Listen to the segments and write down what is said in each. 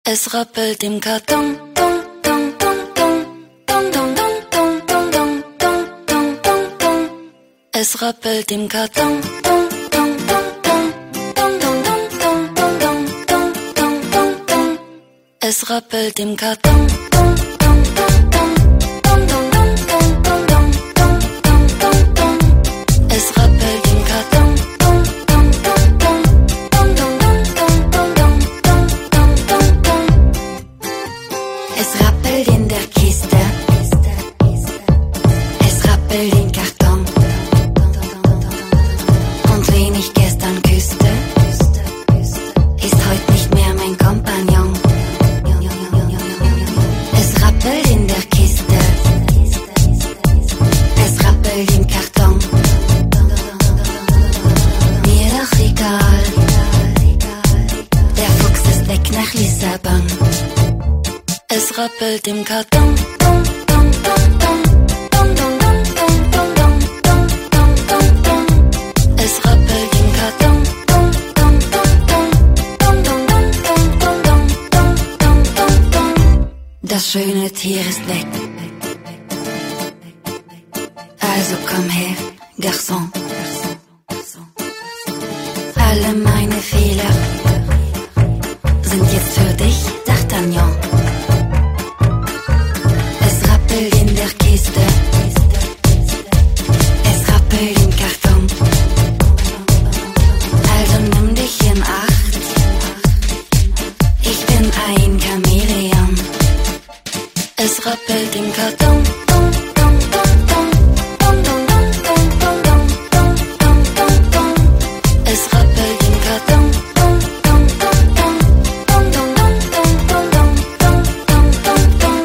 Es rappelt im Karton. Dum, dum, dum, dum. Dum, dum, dum, dum, dum, dum, dum, dum, dum, dum. Es rappelt im Karton. Dum, dum, dum, dum. Dum, dum, dum, dum, dum, dum, dum, dum, dum, dum. Es rappelt im Karton. Dum, dum, dum, dum. Dum, dum, dum, dum, dum, dum, dum, dum, dum, dum. Es rappelt im Karton. Dum, dum, dum, dum. Dum, dum, dum, dum, dum, dum, dum, dum, dum. Es rappelt in der Kiste. Es rappelt im Karton. Und wen ich gestern küsste, ist heute nicht mehr mein Kompagnon. Es rappelt in der Kiste. Es rappelt im Karton. Mir doch egal. Der Fuchs ist weg nach Lissabon. Es rappelt im Karton. Dum, dum, dum, dum. Dum, dum, dum, dum, dum, dum, dum, dum, dum, dum. Es rappelt im Karton. Dum, dum, dum, dum. Dum, dum, dum, dum, dum, dum, dum, dum, dum. Das schöne Tier ist weg. Also komm her, Garçon. Alle meine Fehler sind jetzt für dich, D'Artagnan. Es rappelt in der Kiste. Es rappelt im Karton. Also nimm dich in Acht. Ich bin ein Chamäleon. Es rappelt im Karton. Dum, dum, dum, dum. Dum, dum, dum, dum, dum, dum, dum, dum, dum. Es rappelt im Karton. Dum, dum, dum, dum. Dum, dum, dum, dum, dum, dum, dum, dum, dum.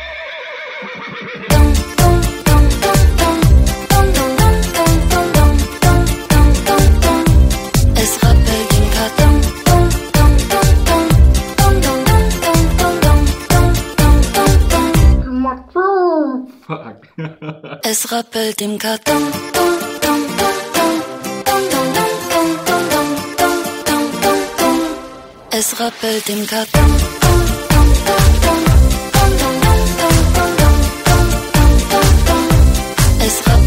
Dum, dum, dum, dum, dum. Dum, dum, dum, dum, dum, dum, dum, dum. Es rappelt im Karton. Dum, dum, dum, dum. Dum, dum, dum, dum, dum, dum, dum, dum. Fuck. Es rappelt im Karton. Dum, dum, dum, dum. Dum, dum, dum, dum, dum, dum, dum, dum, dum. Es rappelt im Karton. Dum, dum, dum, dum. Dum, dum, dum, dum, dum, dum, dum, dum, dum. Es rappelt